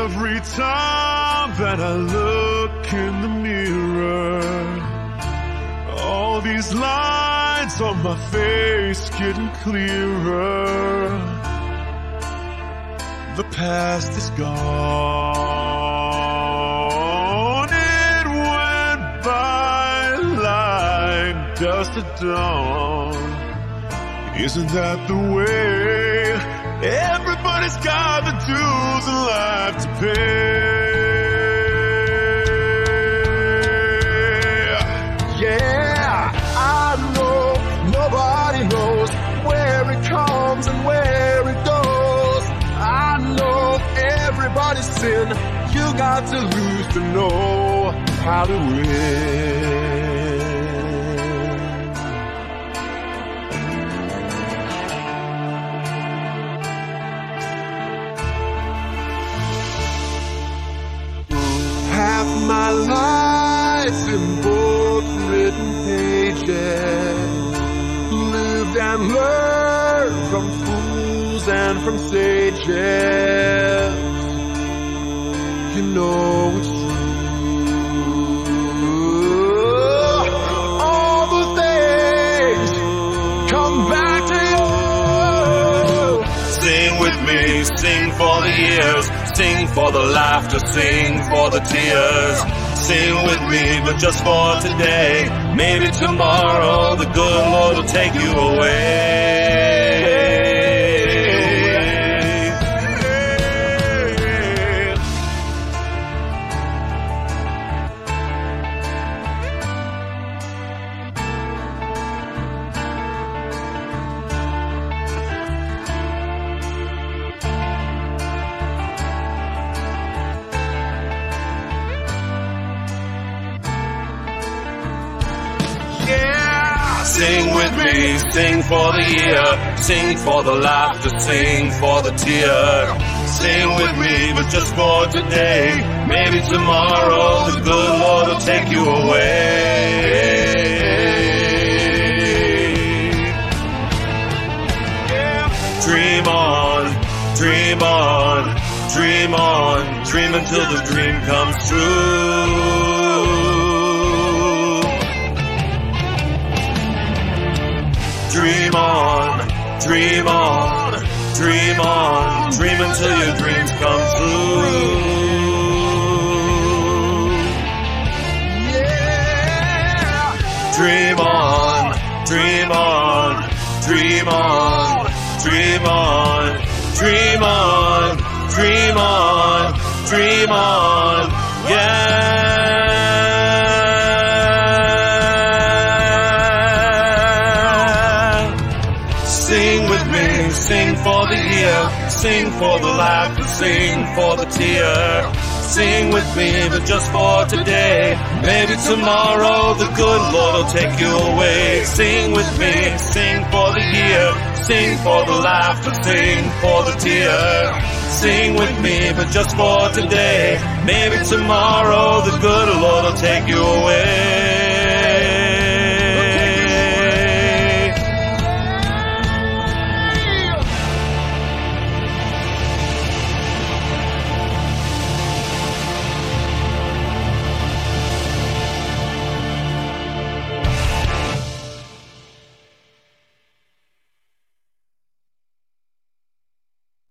Every time that I look in the mirror, all these lines on my face getting clearer. The past is gone. It went by like dust at dawn. Isn't that the way? Everybody's got the dues in life to pay. Yeah, I know nobody knows where it comes and where it goes. I know everybody's sin. You got to lose to know how to win. Half my life in both written pages, lived and learned from fools and from sages. You know it's true. All the things come back to you. Sing with me, sing for the years. Sing for the laughter, sing for the tears. Sing with me, but just for today. Maybe tomorrow the good Lord will take you away. Sing with me, sing for the year, sing for the laughter, sing for the tear. Sing with me, but just for today. Maybe tomorrow the good Lord will take you away. Dream on, dream on, dream on, dream until the dream comes true. Dream on, dream on, dream on, dream until your dreams come true. Yeah. Dream on, dream on, dream on, dream on, dream on, dream on, dream on, yeah. Sing with me, sing for the year, sing for the laughter, sing for the tear. Sing with me, but just for today. Maybe tomorrow the good Lord will take you away. Sing with me, sing for the year, sing for the laughter, sing for the tear. Sing with me, but just for today. Maybe tomorrow the good Lord will take you away.